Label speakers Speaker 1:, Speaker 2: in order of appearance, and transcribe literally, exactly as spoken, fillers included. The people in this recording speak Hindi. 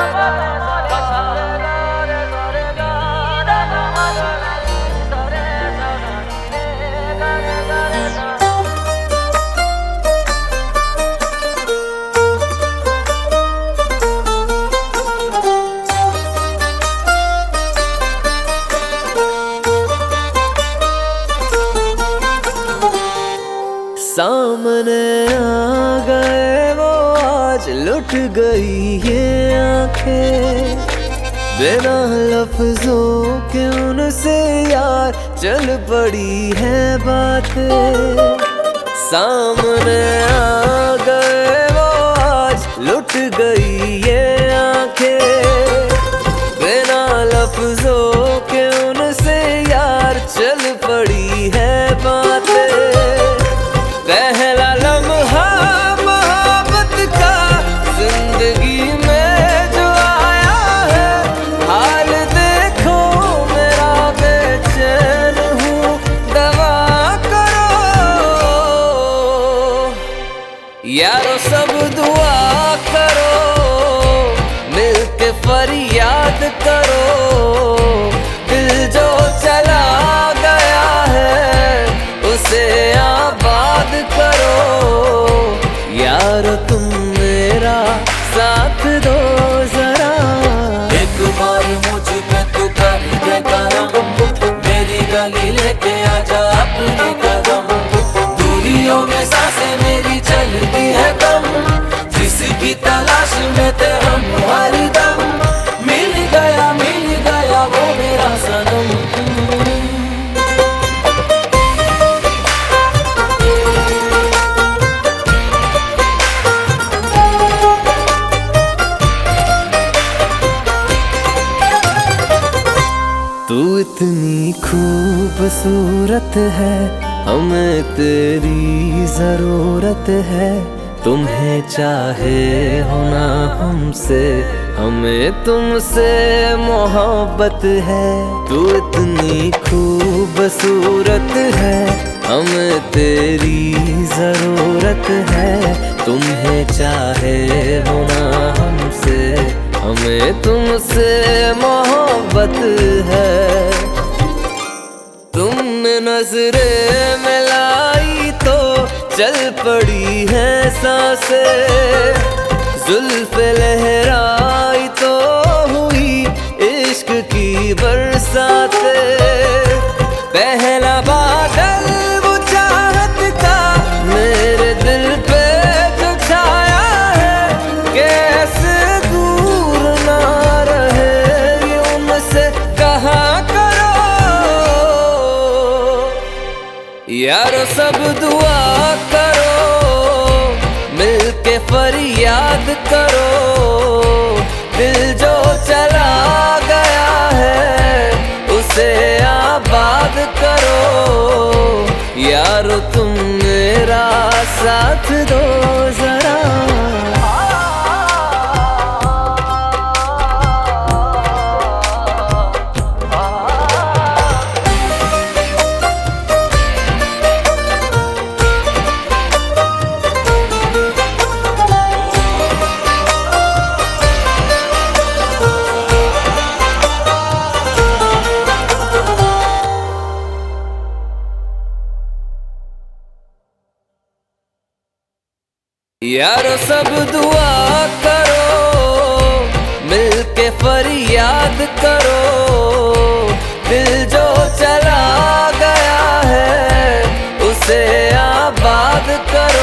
Speaker 1: सामने आ गए वो आज लुट गई ये आंखें, बिना लफ्जों के उनसे यार चल पड़ी है बातें। सामने आ गए वो आज लुट गई ये आंखें, बिना लफ्जों के उनसे यार चल पड़ी है बातें। पहला लम्हा मोहब्बत का जिंदगी में जो आया है, हाल देखो मेरा बेचैन हूँ दवा करो। यारो सब दुआ करो, मिलके फरियाद करो, दिल जो चला गया है उसे आबाद करो। यारो तुम मेरा साथ दो जरा,
Speaker 2: एक बार मुझ पे तू कर दे करम, मेरी गली लेके आजा अपनी कदम। दूरियों में सांसें मेरी चलती है कम, जिसकी तलाश में थे हम हर दम। मिल गया मिल गया वो मेरा सनम।
Speaker 1: तू इतनी खूबसूरत है, हमें तेरी जरूरत है। तुम्हें चाहे होना हमसे, हमें तुमसे मोहब्बत है। तू इतनी खूबसूरत है, हमें तेरी जरूरत है। तुम्हें चाहे होना हमसे, हमें तुमसे मोहब्बत है। तुमने नजरें मिलाई तो चल पड़ी है सांसें, जुल्फ़े लहराई तो हुई इश्क की बरसातें। पहला बादल वो चाहत का मेरे दिल पे जो छाया है, कैसे दूर ना रहे ये उनसे कहा करो। यारो सब दुआ करो, मिलके फरियाद करो, दिल जो चला गया है उसे आबाद करो। यारो तुम मेरा साथ दो जरा। यारो सब दुआ करो, मिलके फरियाद करो, दिल जो चला गया है उसे आबाद करो।